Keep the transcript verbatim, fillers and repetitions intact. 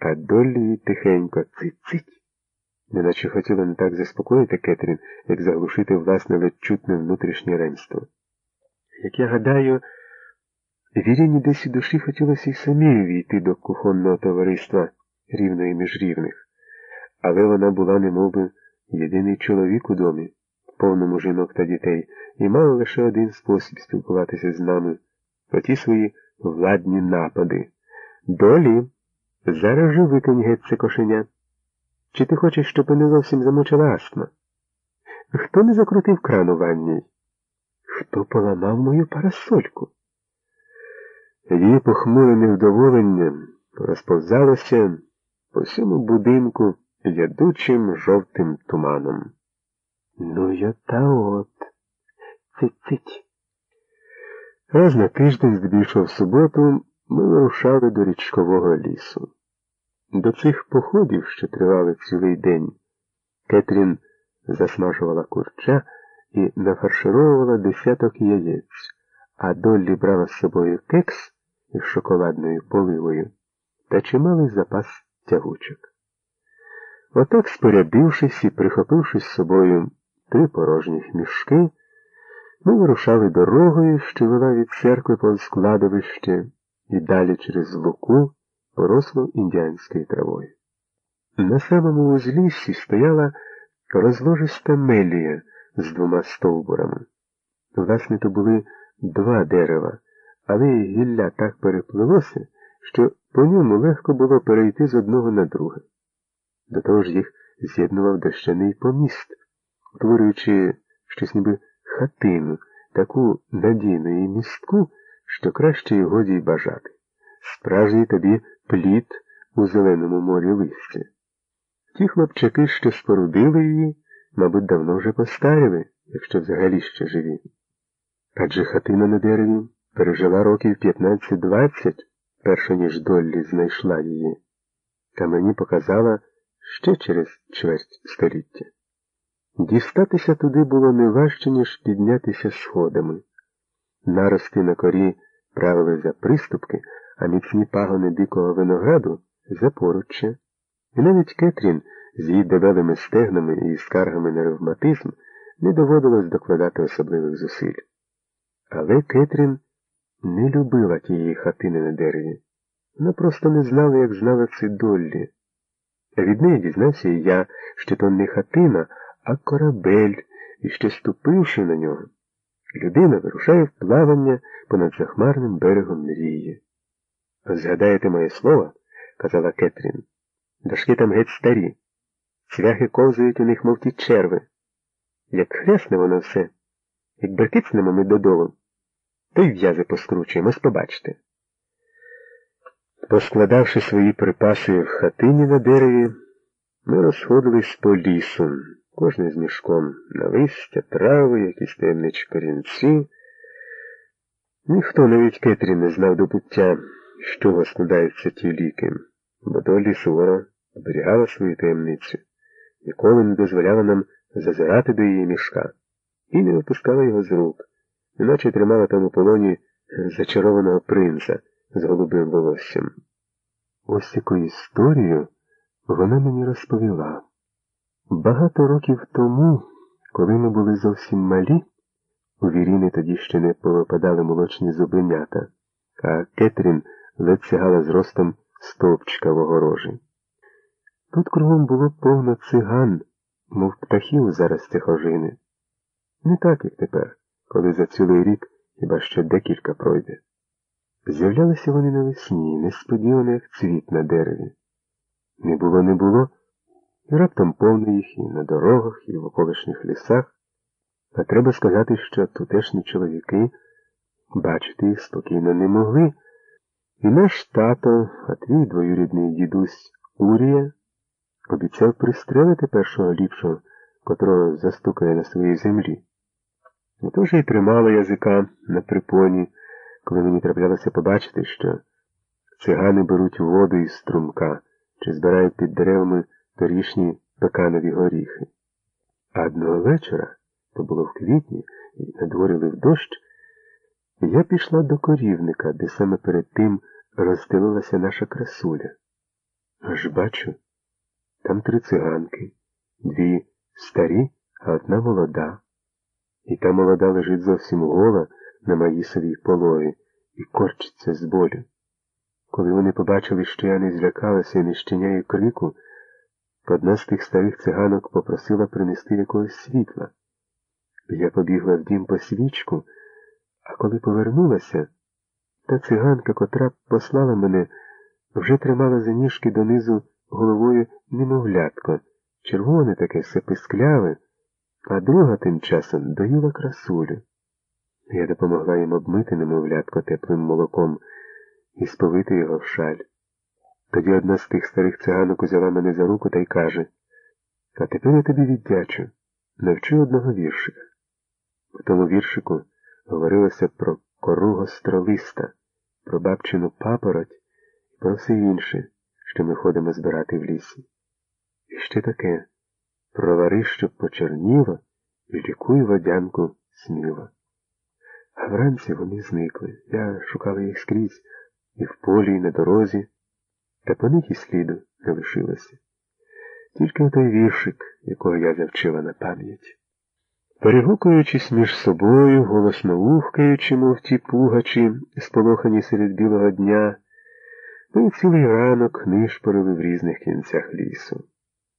а Доллі їй тихенько цить-цить. Неначе хотіла не так заспокоїти Кетрін, як заглушити власне ледь чутне внутрішнє ремство. Як я гадаю, Віріні десь у душі хотілося й самі увійти до кухонного товариства рівної між рівних, але вона була немовби єдиний чоловік у домі, повному жінок та дітей, і мала лише один спосіб спілкуватися з нами про ті свої владні напади. Долі, зараз же викинь геть це кошеня. Чи ти хочеш, щоб не зовсім замучила астма? Хто не закрутив кран у ванній? Хто поламав мою парасольку? Її похмуре невдоволення розповзалося по всьому будинку ядучим жовтим туманом. Ну я та от. Цить-цить. Раз на тиждень, здебільшого в суботу, ми вирушали до річкового лісу. До цих походів, що тривали цілий день, Кетрін засмажувала курча і нафаршировувала десяток яєць, а Доллі брала з собою кекс із шоколадною поливою та чималий запас тягучок. Отак, спорядившись і прихопивши з собою три порожніх мішки, ми вирушали дорогою, що вела від церкви повз складовище і далі через луку, порослу індіанською травою. На самому узліссі стояла розложиста мелія з двома стовбурами. Власне, то були два дерева, але гілля так переплилося, що по ньому легко було перейти з одного на друге. До того ж їх з'єднував дощаний поміст, утворюючи щось ніби хатину, таку надійну і містку, що краще й годі й бажати. Справжній тобі плід у зеленому морі листя. Ті хлопчаки, що спорудили її, мабуть, давно вже постаріли, якщо взагалі ще живі. Адже хатина на дереві пережила років п'ятнадцять-двадцять, перше ніж Доллі знайшла її, та мені показала ще через чверть століття. Дістатися туди було не важче, ніж піднятися сходами. Нарости на корі правили за приступки, а міцні пагони дикого винограду за поруччя. І навіть Кетрін з її дебелими стегнами і скаргами на ревматизм не доводилось докладати особливих зусиль. Але Кетрін не любила тієї хатини на дереві. Вона просто не знала, як знала це Доллі. А від неї дізнався і я, що то не хатина, а корабель, і що, ступивши на нього, людина вирушає в плавання понад захмарним берегом мрії. «Згадаєте моє слово?» – казала Кетрін. «Дошки там геть старі. Цвяхи ковзають у них, мов ті черви. Як хрясне воно все, як беркицнемо ми додолу, то й в'язи поскручуємо, ось побачите». Поскладавши свої припаси в хатині на дереві, ми розходились по лісу, кожний з мішком на листя, трави, якісь таємничі корінці. Ніхто, навіть Кетрін, не знав до буття, з чого складаються ті ліки, бо Доллі суворо оберігала свою таємницю, ніколи не дозволяла нам зазирати до її мішка і не випускала його з рук, іначе тримала там у полоні зачарованого принца з голубим волоссям. Ось яку історію вона мені розповіла. Багато років тому, коли ми були зовсім малі, у Віріни тоді ще не повипадали молочні зубенята, а Кетрін ледь сягала зростом стовпчика в огорожі. Тут кругом було повно циган, мов птахів у заростях ожини. Не так, як тепер, коли за цілий рік хіба ще декілька пройде. З'являлися вони навесні, несподівано, як цвіт на дереві. Не було, не було, і раптом повно їх і на дорогах, і в околишніх лісах. А треба сказати, що тутешні чоловіки бачити їх спокійно не могли. І наш тато, а твій двоюрідний дідусь Урія, обіцяв пристрелити першого ліпшого, котрого застукає на своїй землі. І тож і тримала язика на припоні, коли мені траплялося побачити, що цигани беруть воду із струмка чи збирають під деревами торішні пеканові горіхи. А одного вечора, то було в квітні, і на дворі лив дощ, я пішла до корівника, де саме перед тим розстелилася наша красуля. Аж бачу, там три циганки, дві старі, а одна молода. І та молода лежить зовсім гола на Маїсовій полові і корчиться з болю. Коли вони побачили, що я не злякалася і не щиняю крику, одна з тих старих циганок попросила принести якогось світла. Я побігла в дім по свічку, а коли повернулася, та циганка, котра послала мене, вже тримала за ніжки донизу головою немовлятко, червоне таке, все пискляве, а друга тим часом доїла красулю. Я допомогла їм обмити немовлятко теплим молоком і сповити його в шаль. Тоді одна з тих старих циганок узяла мене за руку та й каже: «А тепер я тобі віддячу, навчу одного віршика». В тому віршику говорилося про кору гостролиста, про бабчину папороть і про все інше, що ми ходимо збирати в лісі. І ще таке: провари, щоб почерніло, і лікуй водянку сміло. А вранці вони зникли. Я шукала їх скрізь, і в полі, і на дорозі, та по них і сліду не лишилося. Тільки отой віршик, якого я завчила на пам'ять. Перегукуючись між собою, голосно ухкаючи, мов ті пугачі, сполохані серед білого дня, ми цілий ранок нишпорили в різних кінцях лісу.